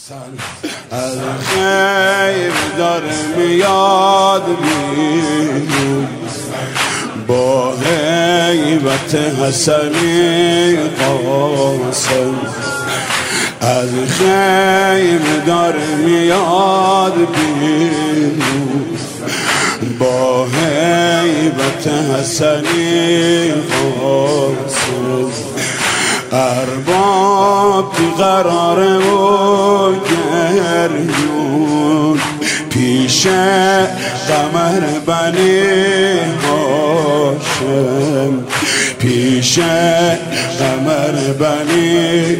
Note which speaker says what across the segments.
Speaker 1: از خیب داره میاد بیرون با هیبت حسنی قاسم. از خیب داره میاد بیرون با هیبت حسنی قاسم. ارباب قراره و گریون پیش قمر بنی هاشم، پیش قمر بنی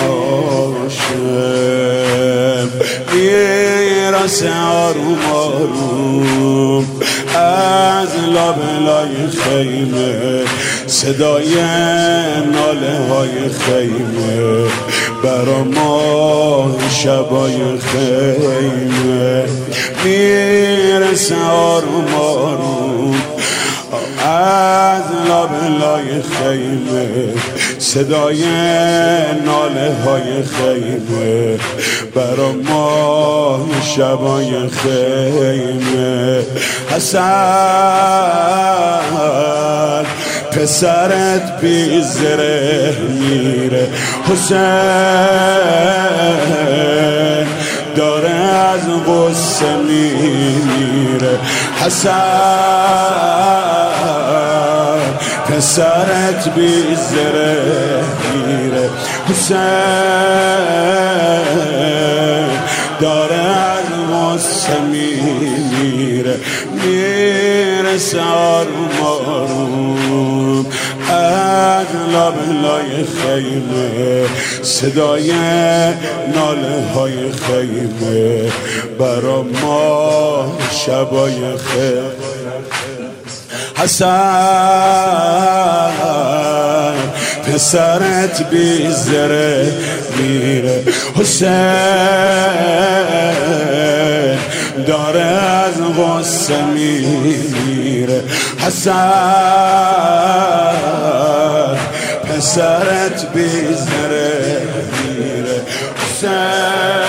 Speaker 1: هاشم. میرسه آروم آروم از لابلای خیمه صدای ناله های خیمه برا ما شبای خیمه. میرسه آروم آروم از لابلای خیمه صدای ناله های خیمه برا ما شبای خیمه. حسن پسرت بی زره میره، حسین داره از غصه میره. حسن پسرت بی زره میره، حسین داره از غصه میره. میرسه آروم آروم از لابلای خیمه صدای ناله های خیمه برا ما شبای خیمه. حسن پسرت بی زره میره، حسین داره از غصه میره. حسن پسرت بی زره میره، حسین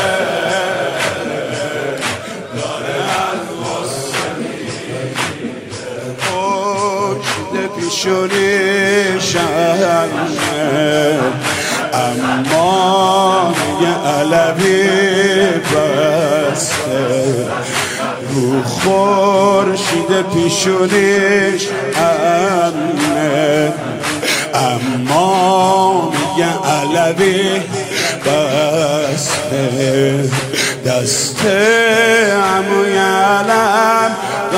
Speaker 1: داره از غصه میره. پشت پیشونی شهنه اما یه علوی بسته رو خورشید پیشونیش امنه، اما یه علوی بسته دست عموی علم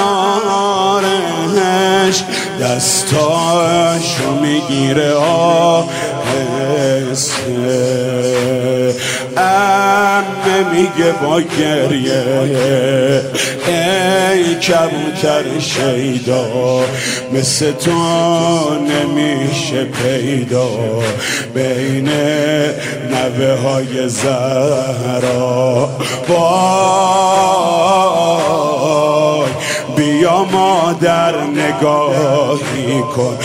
Speaker 1: دارش، دستاشو میگیره آهسته. امه میگه با گریه ای کبوتر شیدا مثل تو نمیشه پیدا بین نوه های زهرا. وای بیا مادر نگاهی کن،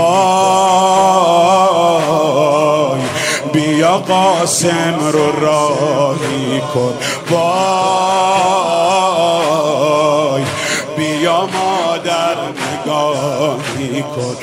Speaker 1: وای بیا قاسم رو راهی کن، وای بیا مادر نگاهی کن،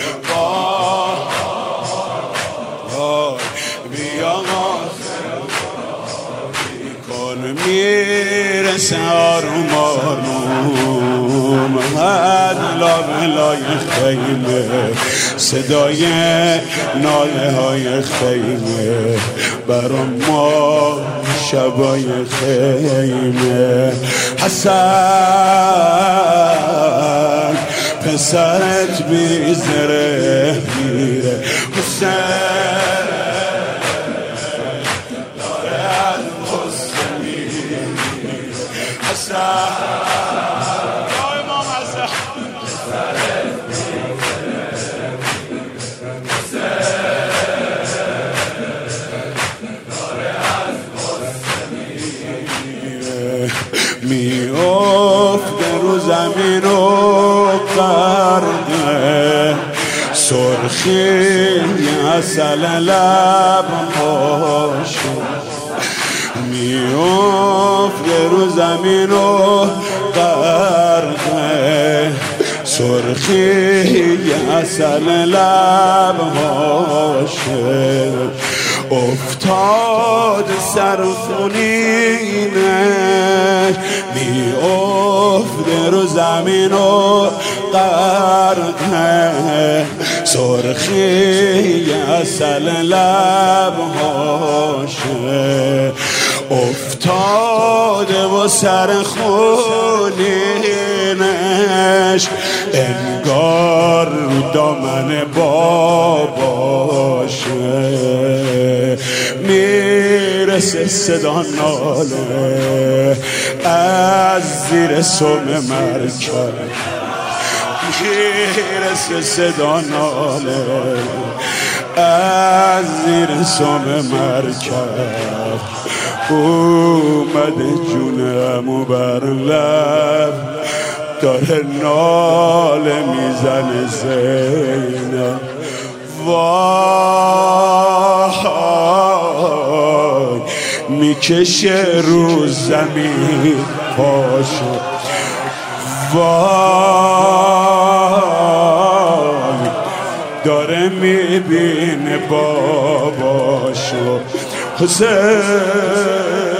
Speaker 1: وای بیا قاسم راهی کن. میرسه آروم آروم از لابلای خیمه صدای ناله های خیمه برا ما شبای خیمه. حسن پسرت بی زره میره، حسین داره از غصه میره. حسن میافته رو زمین و قرنه سرخی عسل لب هاشو، میفته رو زمین و غرقه سرخی عسل لبهاشه افتاد سرخونینش میفته رو زمین و غرقه سرخی عسل لبهاشه افتاده و سرخونینش انگار رو دامن باباشه میرسه صدا ناله از زیر سم مرکب میرسه صدا ناله از زیر سم مرکب اومده جونمو بر لب داره ناله میزنه زینب وای میکشه رو زمین پاشو وای داره میبینه باباشو حسین